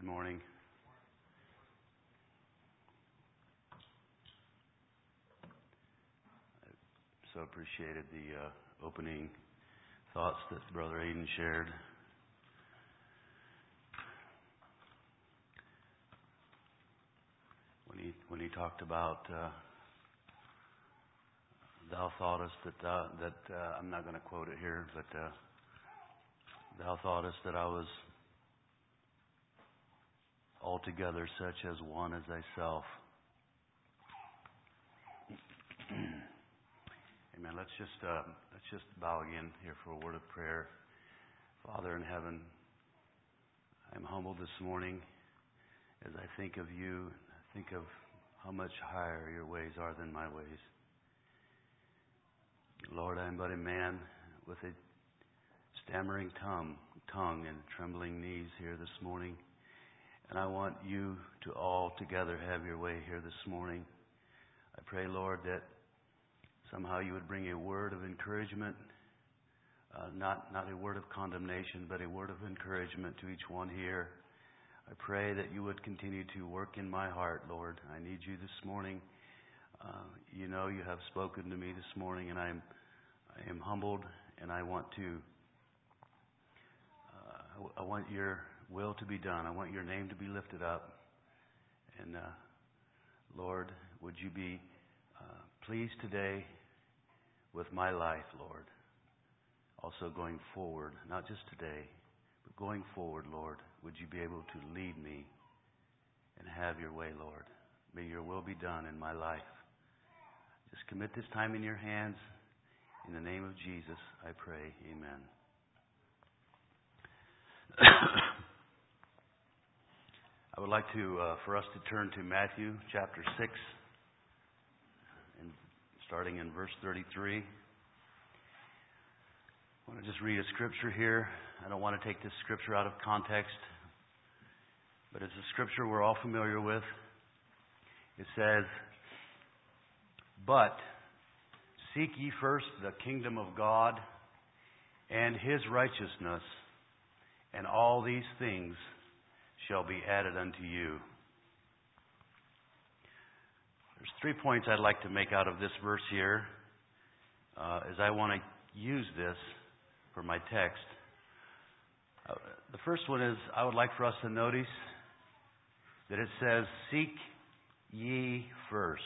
Good morning. I so appreciated the opening thoughts that Brother Aiden shared. When he talked about thou thoughtest that I'm not going to quote it here, but thou thoughtest that I was altogether such as one as thyself. Amen. Let's just bow again here for a word of prayer. Father in heaven, I'm humbled this morning as I think of you. I think of how much higher your ways are than my ways. Lord, I am but a man with a stammering tongue and trembling knees here this morning. And I want you to all together have your way here this morning. I pray, Lord, that somehow you would bring a word of encouragement, not a word of condemnation, but a word of encouragement to each one here. I pray that you would continue to work in my heart, Lord. I need you this morning. You know you have spoken to me this morning, and I am humbled, and I want your will to be done. I want your name to be lifted up. And Lord, would you be pleased today with my life, Lord. Also going forward, not just today, but going forward, Lord, would you be able to lead me and have your way, Lord. May your will be done in my life. Just commit this time in your hands. In the name of Jesus, I pray. Amen. I would like for us to turn to Matthew chapter 6, and starting in verse 33. I want to just read a scripture here. I don't want to take this scripture out of context, but it's a scripture we're all familiar with. It says, "But seek ye first the kingdom of God and His righteousness, and all these things shall be added unto you." There's 3 points I'd like to make out of this verse here, as I want to use this for my text. The first one is, I would like for us to notice that it says, "Seek ye first."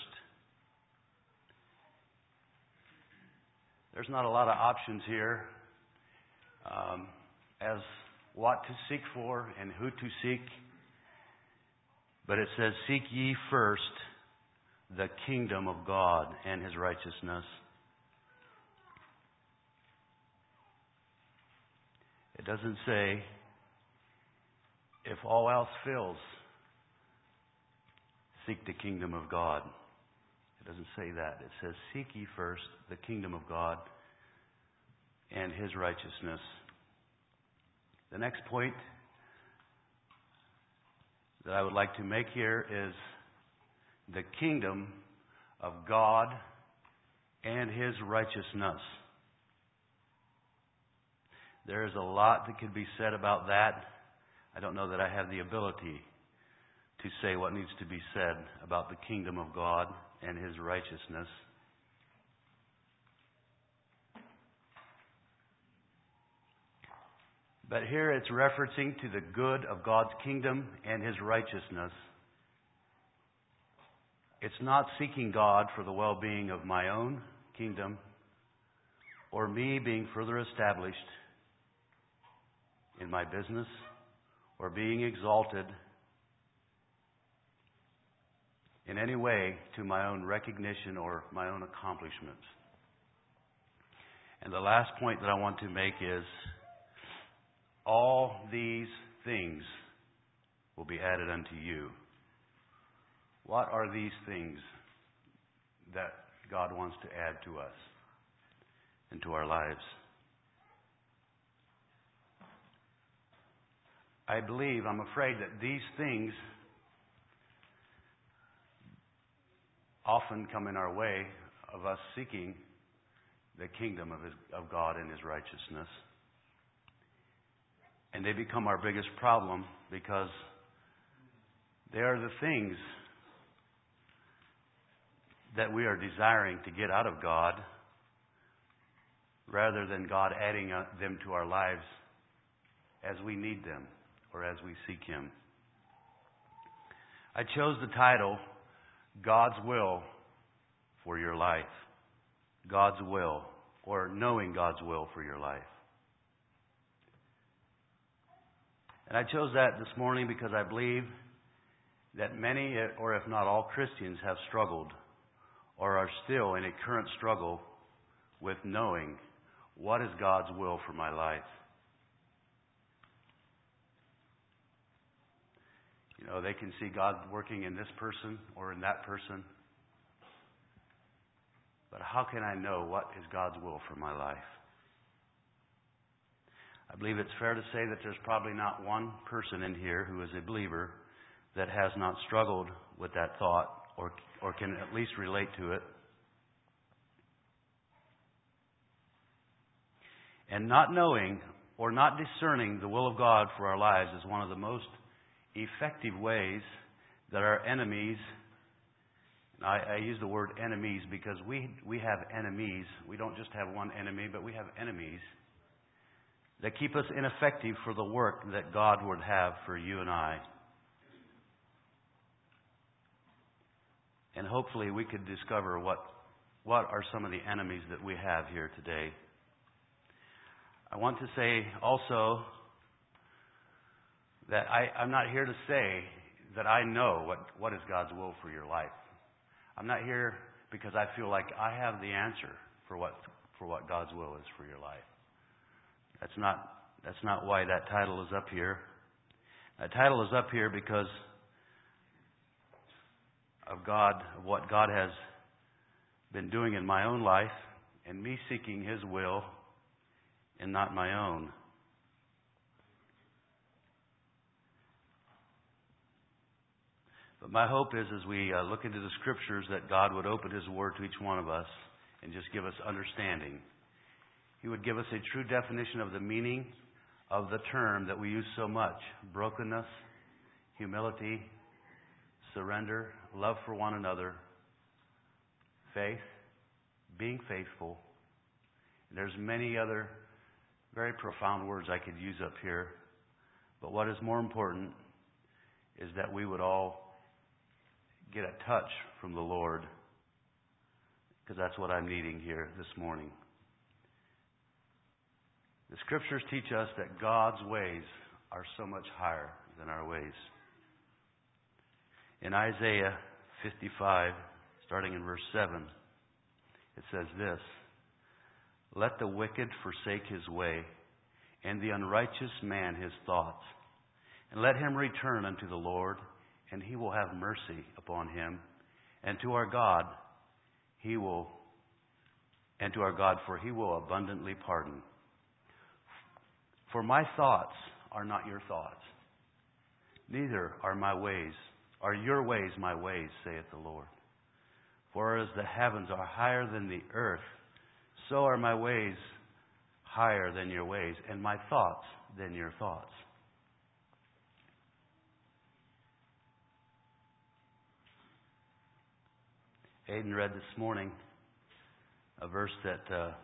There's not a lot of options here as what to seek for and who to seek. But it says, "Seek ye first the kingdom of God and His righteousness." It doesn't say, if all else fails, seek the kingdom of God. It doesn't say that. It says, "Seek ye first the kingdom of God and His righteousness." The next point that I would like to make here is the kingdom of God and His righteousness. There is a lot that could be said about that. I don't know that I have the ability to say what needs to be said about the kingdom of God and His righteousness. But here it's referencing to the good of God's kingdom and His righteousness. It's not seeking God for the well-being of my own kingdom or me being further established in my business or being exalted in any way to my own recognition or my own accomplishments. And the last point that I want to make is, all these things will be added unto you. What are these things that God wants to add to us and to our lives? I'm afraid that these things often come in our way of us seeking the kingdom of God and His righteousness. And they become our biggest problem because They are the things that we are desiring to get out of God rather than God adding them to our lives as we need them or as we seek Him. I chose the title, God's Will for Your Life. God's Will, or Knowing God's Will for Your Life. And I chose that this morning because I believe that many, or if not all, Christians have struggled or are still in a current struggle with knowing what is God's will for my life. You know, they can see God working in this person or in that person. But how can I know what is God's will for my life? I believe it's fair to say that there's probably not one person in here who is a believer that has not struggled with that thought or can at least relate to it. And not knowing or not discerning the will of God for our lives is one of the most effective ways that our enemies, I use the word enemies because we have enemies. We don't just have one enemy, but we have enemies that keep us ineffective for the work that God would have for you and I. And hopefully we could discover what are some of the enemies that we have here today. I want to say also that I'm not here to say that I know what is God's will for your life. I'm not here because I feel like I have the answer for what God's will is for your life. That's not why that title is up here. That title is up here because of what God has been doing in my own life and me seeking His will and not my own. But my hope is as we look into the Scriptures that God would open His Word to each one of us and just give us understanding. He would give us a true definition of the meaning of the term that we use so much: brokenness, humility, surrender, love for one another, faith, being faithful. And there's many other very profound words I could use up here. But what is more important is that we would all get a touch from the Lord, because that's what I'm needing here this morning. The Scriptures teach us that God's ways are so much higher than our ways. In Isaiah 55, starting in verse 7, it says this: "Let the wicked forsake his way, and the unrighteous man his thoughts. And let him return unto the Lord, and He will have mercy upon him. And to our God, for He will abundantly pardon. For my thoughts are not your thoughts, neither are your ways my ways, saith the Lord. For as the heavens are higher than the earth, so are my ways higher than your ways, and my thoughts than your thoughts." Aiden read this morning a verse that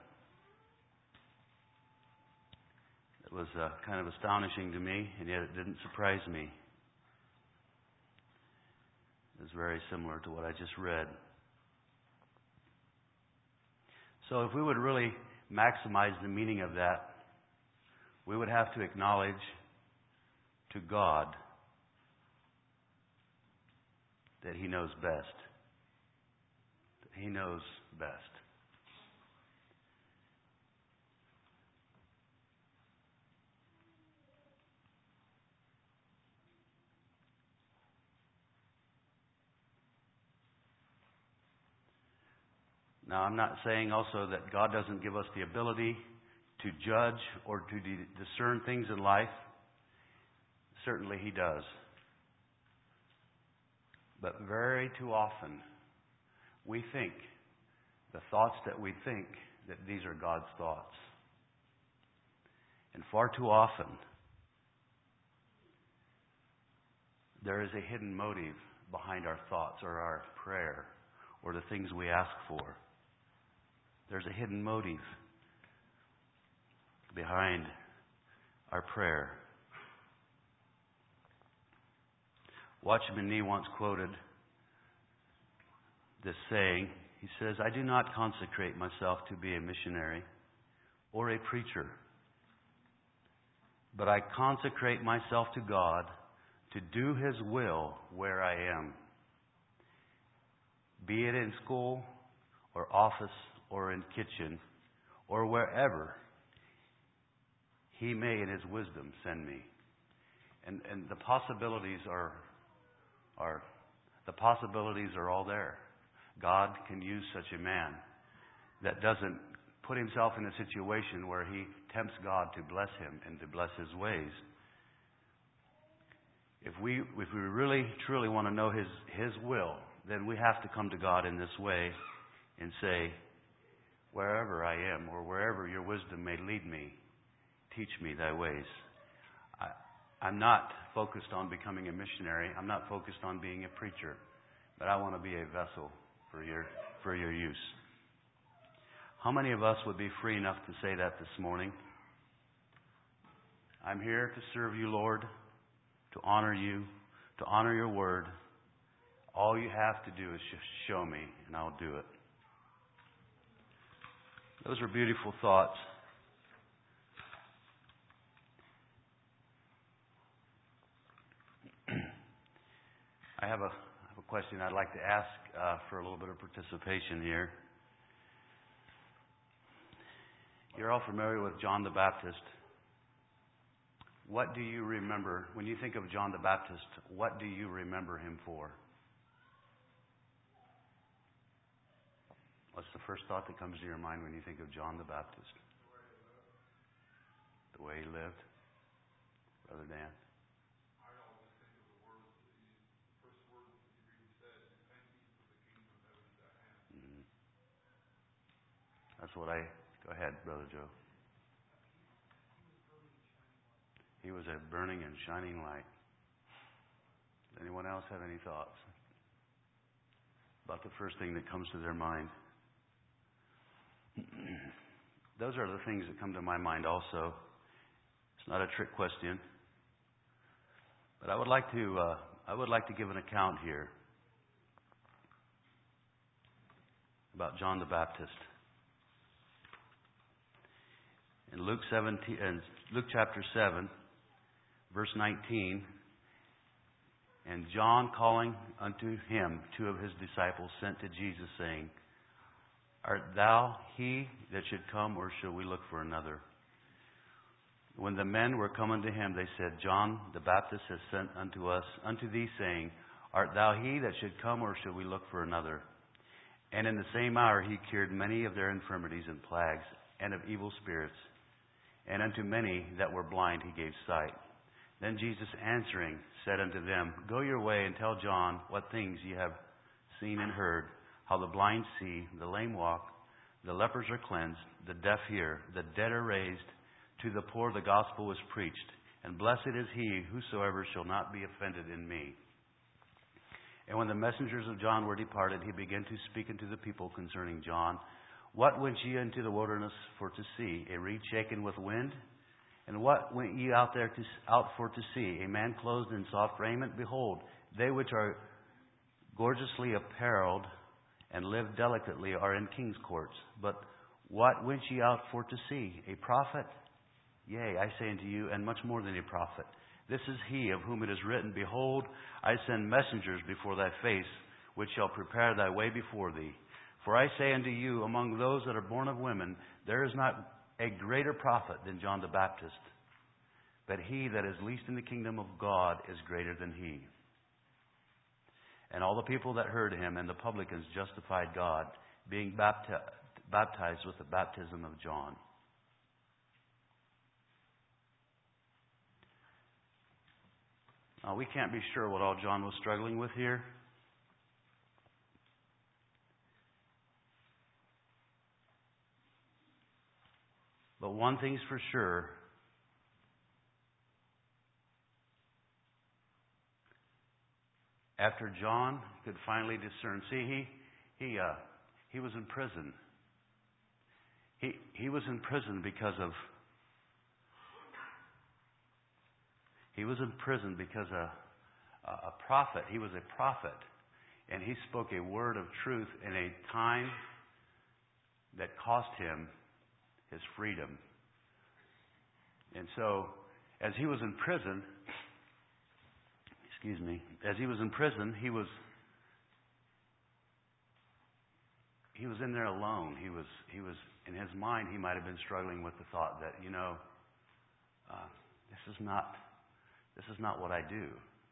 was kind of astonishing to me, and yet it didn't surprise me. It was very similar to what I just read. So if we would really maximize the meaning of that, we would have to acknowledge to God that He knows best. That He knows best. Now, I'm not saying also that God doesn't give us the ability to judge or to discern things in life. Certainly He does. But very too often, we think, the thoughts that we think, that these are God's thoughts. And far too often, there is a hidden motive behind our thoughts or our prayer or the things we ask for. There's a hidden motive behind our prayer. Watchman Nee once quoted this saying. He says, "I do not consecrate myself to be a missionary or a preacher, but I consecrate myself to God to do His will where I am, be it in school or office or in kitchen or wherever He may in His wisdom send me." And the possibilities are all there. God can use such a man that doesn't put himself in a situation where he tempts God to bless him and to bless His ways. If we really truly want to know His will, then we have to come to God in this way and say, "Wherever I am or wherever Your wisdom may lead me, teach me Thy ways." I'm not focused on becoming a missionary. I'm not focused on being a preacher, but I want to be a vessel for your use. How many of us would be free enough to say that this morning? I'm here to serve You, Lord, to honor You, to honor Your word. All You have to do is just show me, and I'll do it. Those are beautiful thoughts. I have a question I'd like to ask for a little bit of participation here. You're all familiar with John the Baptist. What do you remember when you think of John the Baptist? What do you remember him for? What's the first thought that comes to your mind when you think of John the Baptist? The way he lived. Brother Dan? That's what go ahead, Brother Joe. He was a burning and shining light. Does anyone else have any thoughts about the first thing that comes to their mind? Those are the things that come to my mind also. It's not a trick question. But I would like to give an account here about John the Baptist. In Luke chapter 7, verse 19, "And John calling unto him 2 of his disciples sent to Jesus, saying, Art thou he that should come, or shall we look for another? When the men were come unto him, they said, John the Baptist has sent unto thee, saying, Art thou he that should come, or shall we look for another? And in the same hour He cured many of their infirmities and plagues, and of evil spirits. And unto many that were blind He gave sight. Then Jesus answering said unto them, Go your way, and tell John what things ye have seen and heard, how the blind see, the lame walk, the lepers are cleansed, the deaf hear, the dead are raised, to the poor the gospel is preached. And blessed is he whosoever shall not be offended in me. And when the messengers of John were departed, He began to speak unto the people concerning John. What went ye into the wilderness for to see? A reed shaken with wind? And what went ye out for to see? A man clothed in soft raiment? Behold, they which are gorgeously apparelled and live delicately are in king's courts. But what went ye out for to see? A prophet? Yea, I say unto you, and much more than a prophet. This is he of whom it is written, Behold, I send messengers before thy face, which shall prepare thy way before thee. For I say unto you, among those that are born of women, there is not a greater prophet than John the Baptist. But he that is least in the kingdom of God is greater than he. And all the people that heard him and the publicans justified God, being baptized with the baptism of John. Now, we can't be sure what all John was struggling with here. But one thing's for sure. after John could finally discern, see, he was in prison. He was in prison because of a prophet. He was a prophet, and he spoke a word of truth in a time that cost him his freedom. And so, as he was in prison, he was in there alone. He was in his mind. He might have been struggling with the thought that, this is not what I do.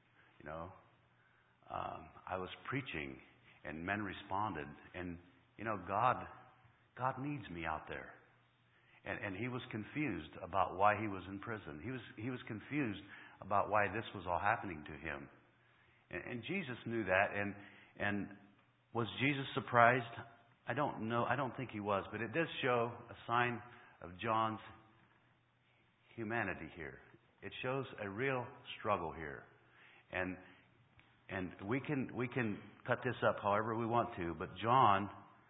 I was preaching, and men responded, and God needs me out there. And he was confused about why he was in prison. He was confused about why this was all happening to him. And Jesus knew that. And was Jesus surprised? I don't know. I don't think he was. But it does show a sign of John's humanity here. It shows a real struggle here. And we can cut this up however we want to. But John,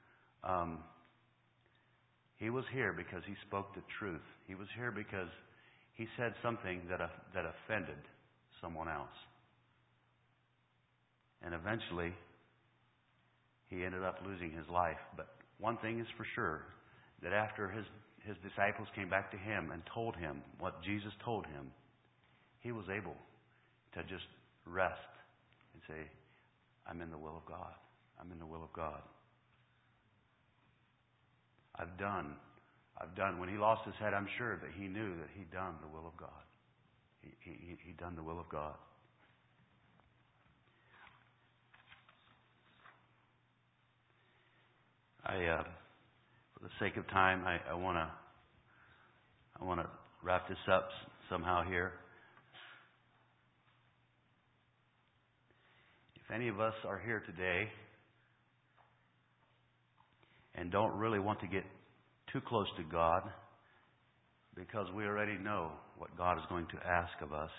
he was here because he spoke the truth. He was here because he said something that offended someone else. And eventually, he ended up losing his life. But one thing is for sure, that after his disciples came back to him and told him what Jesus told him, he was able to just rest and say, I'm in the will of God. I'm in the will of God. I've done. When he lost his head, I'm sure that he knew that he'd done the will of God. He'd done the will of God. For the sake of time, I want to wrap this up somehow here. If any of us are here today and don't really want to get too close to God because we already know what God is going to ask of us,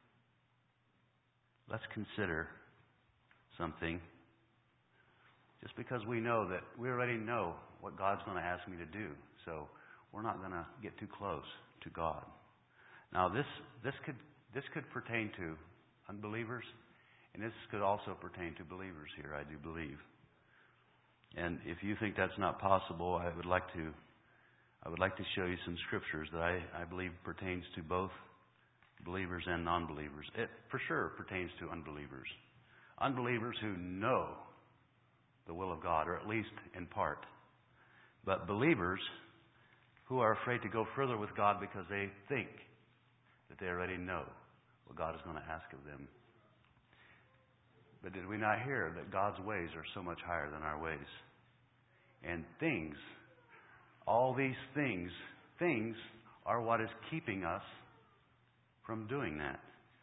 let's consider something. Just because we know that we already know what God's going to ask me to do, so we're not going to get too close to God. Now, this could pertain to unbelievers, and this could also pertain to believers here, I do believe. And if you think that's not possible, I would like to show you some scriptures that I believe pertains to both believers and non-believers. It for sure pertains to unbelievers. Unbelievers who know the will of God, or at least in part. But believers who are afraid to go further with God because they think that they already know what God is going to ask of them. But did we not hear that God's ways are so much higher than our ways? And things, all these things are what is keeping us from doing that.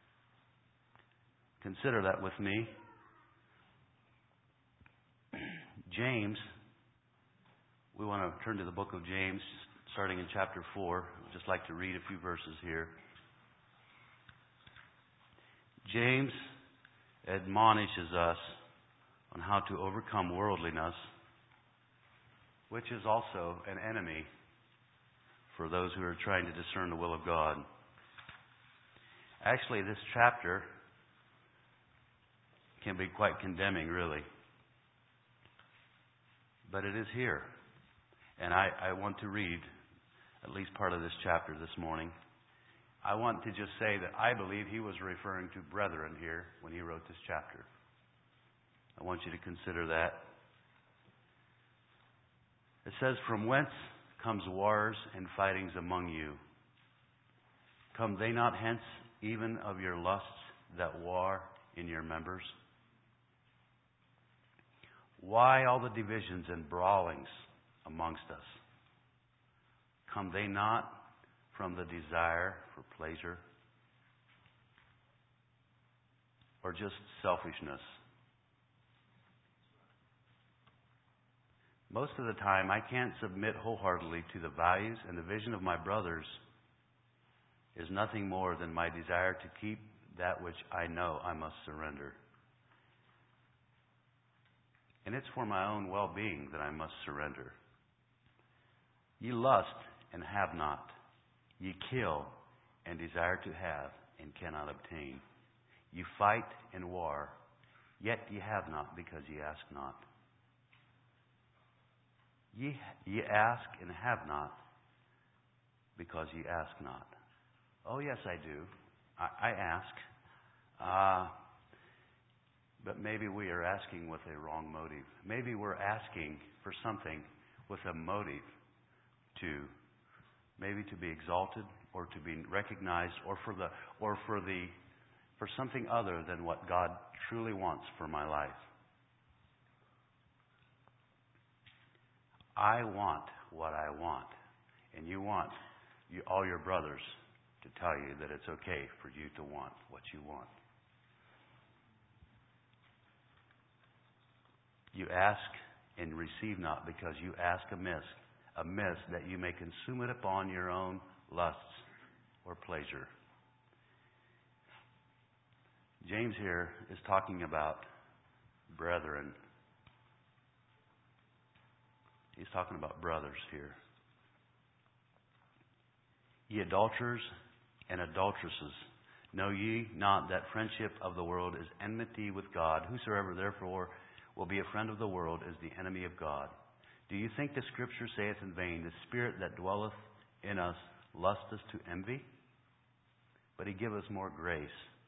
Consider that with me. James, we want to turn to the book of James, starting in chapter 4. I'd just like to read a few verses here. James admonishes us on how to overcome worldliness, which is also an enemy for those who are trying to discern the will of God. Actually, this chapter can be quite condemning, really. But it is here. And I want to read at least part of this chapter this morning. I want to just say that I believe he was referring to brethren here when he wrote this chapter. I want you to consider that. It says, "From whence comes wars and fightings among you? Come they not hence even of your lusts that war in your members? Why all the divisions and brawlings amongst us? Come they not from the desire for pleasure, or just selfishness?" Most of the time, I can't submit wholeheartedly to the values and the vision of my brothers is nothing more than my desire to keep that which I know I must surrender. And it's for my own well-being that I must surrender. Ye lust and have not. Ye kill and desire to have and cannot obtain. Ye fight and war, yet ye have not because ye ask not. Ye ask and have not because ye ask not. Oh, yes, I do. I ask. But maybe we are asking with a wrong motive. Maybe we're asking for something with a motive to maybe to be exalted or to be recognized or for something other than what God truly wants for my life. I want what I want, and you want all your brothers to tell you that it's okay for you to want what you want. You ask and receive not because you ask amiss that you may consume it upon your own lusts or pleasure. James here is talking about brethren. He's talking about brothers here. Ye adulterers and adulteresses, know ye not that friendship of the world is enmity with God? Whosoever therefore will be a friend of the world is the enemy of God. Do you think the Scripture saith in vain, the Spirit that dwelleth in us lusteth to envy? But he giveth more grace.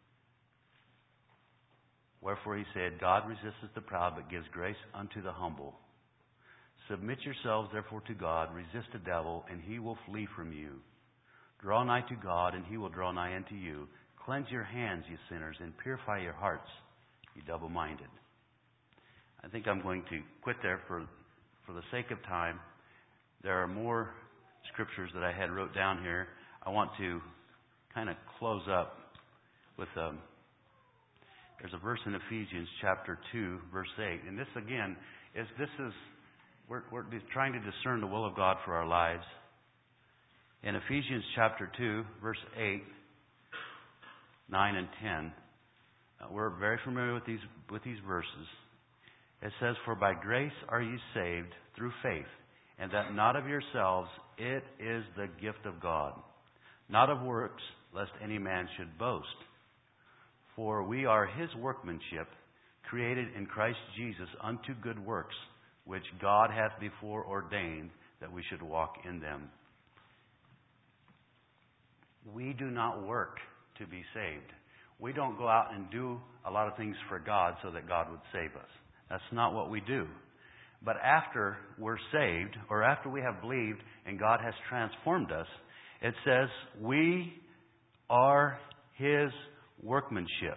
Wherefore he said, God resisteth the proud, but gives grace unto the humble. Submit yourselves therefore to God, resist the devil, and he will flee from you. Draw nigh to God, and he will draw nigh unto you. Cleanse your hands, ye sinners, and purify your hearts, ye double-minded. I think I'm going to quit there for the sake of time. There are more scriptures that I had wrote down here. I want to kind of close up with there's a verse in Ephesians chapter 2, verse 8. And this again we're trying to discern the will of God for our lives. In Ephesians chapter 2, verse 8, 9 and 10, we're very familiar with these verses. It says, For by grace are ye saved through faith, and that not of yourselves, it is the gift of God, not of works, lest any man should boast. For we are his workmanship, created in Christ Jesus unto good works, which God hath before ordained that we should walk in them. We do not work to be saved. We don't go out and do a lot of things for God so that God would save us. That's not what we do. But after we're saved, or after we have believed and God has transformed us, it says we are his workmanship,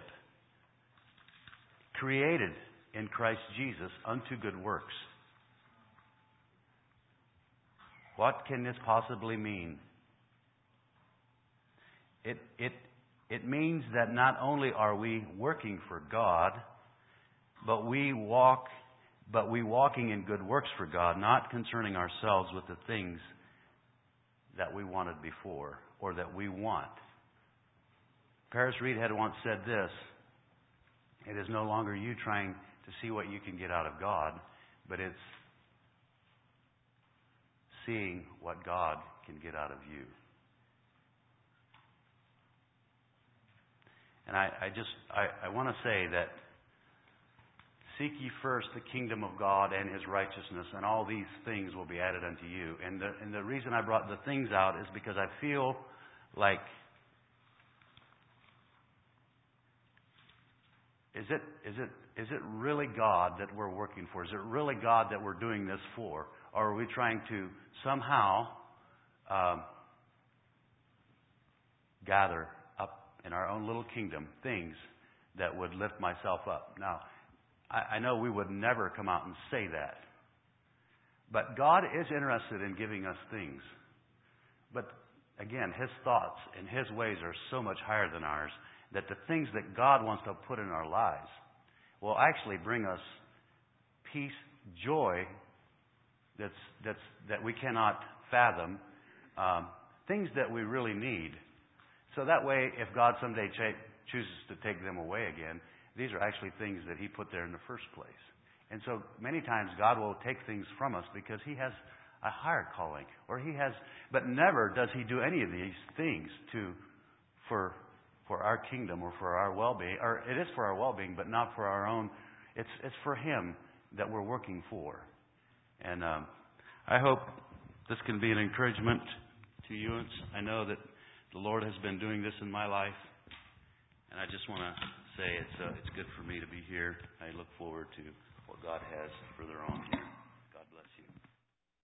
created in Christ Jesus unto good works. What can this possibly mean? It means that not only are we working for God, but we walking in good works for God, not concerning ourselves with the things that we wanted before or that we want. Paris Reed had once said this: it is no longer you trying to see what you can get out of God, but it's seeing what God can get out of you. And I want to say that seek ye first the kingdom of God and his righteousness, and all these things will be added unto you. And the reason I brought the things out is because I feel like, is it really God that we're working for? Is it really God that we're doing this for? Or are we trying to somehow gather up in our own little kingdom things that would lift myself up? Now, I know we would never come out and say that. But God is interested in giving us things. But again, his thoughts and his ways are so much higher than ours that the things that God wants to put in our lives will actually bring us peace, joy that we cannot fathom, things that we really need. So that way, if God someday chooses to take them away again, these are actually things that he put there in the first place. And so many times God will take things from us because He has a higher calling, or He has, but never does He do any of these things for our kingdom or for our well-being. Or it is for our well-being, but not for our own. It's for Him that we're working for. And I hope this can be an encouragement to you. I know that the Lord has been doing this in my life, and I just want to say it's good for me to be here. I look forward to what God has further on here.